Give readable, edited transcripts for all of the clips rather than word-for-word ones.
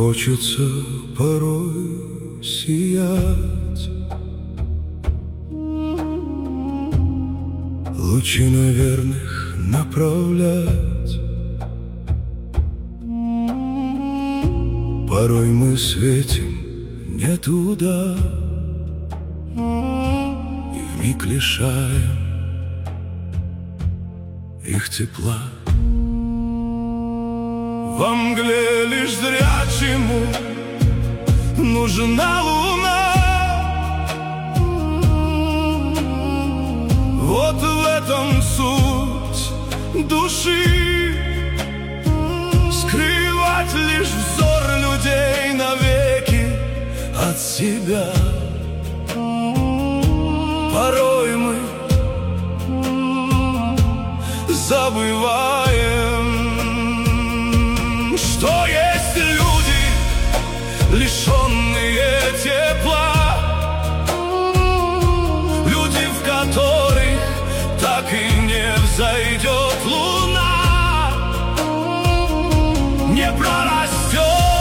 хочется порой сиять, лучи на верных направлять. Порой мы светим не туда и вмиг лишаем их тепла. Во мгле лишь зрячему нужна луна. Вот в этом суть души, скрывать лишь взор людей навеки от себя. Порой мы забываем, что есть люди, лишенные тепла, люди, в которых так и не взойдет луна, не прорастет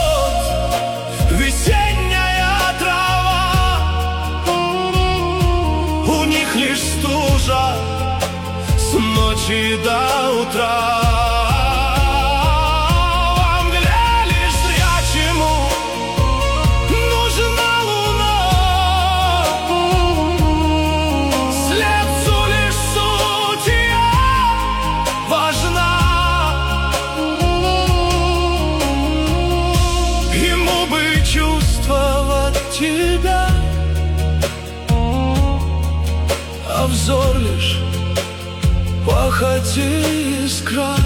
весенняя трава. У них лишь стужа с ночи до утра. Тебя, а взор лишь пахоть и искра.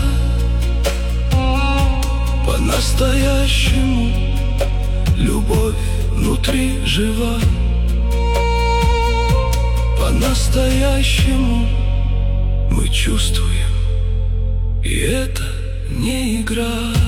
По-настоящему любовь внутри жива. По-настоящему мы чувствуем, и это не игра.